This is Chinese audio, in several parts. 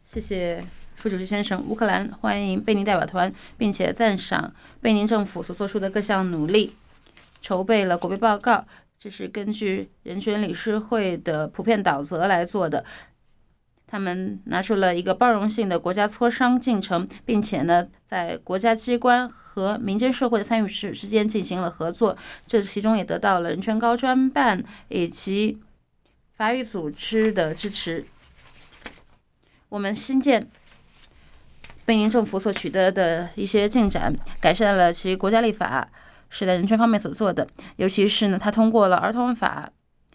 谢谢副主席先生。乌克兰欢迎贝宁代表团，并且赞赏贝宁政府所做出的各项努力，筹备了国别报告。这是根据人权理事会的普遍导则来做的。他们拿出了一个包容性的国家磋商进程，并且呢，在国家机关和民间社会的参与之间进行了合作。这其中也得到了人权高专办以及法语组织的支持。我们新建贝宁政府所取得的一些进展，改善了其国家立法是在人权方面所做的，尤其是呢，他通过了儿童法、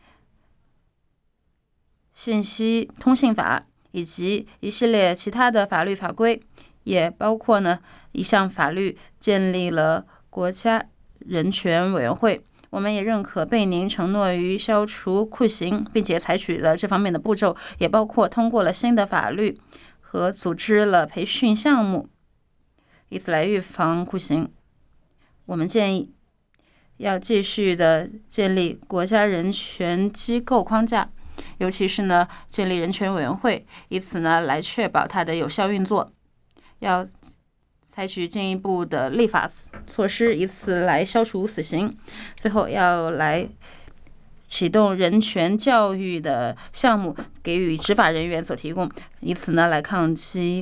信息通信法以及一系列其他的法律法规，也包括呢一项法律建立了国家人权委员会。我们也认可贝宁承诺于消除酷刑，并且采取了这方面的步骤，也包括通过了新的法律和组织了培训项目，以此来预防酷刑。我们建议要继续的建立国家人权机构框架，尤其是呢建立人权委员会，以此呢来确保它的有效运作。要采取进一步的立法措施，以此来消除死刑。最后要来启动人权教育的项目，给予执法人员所提供，以此呢来抗击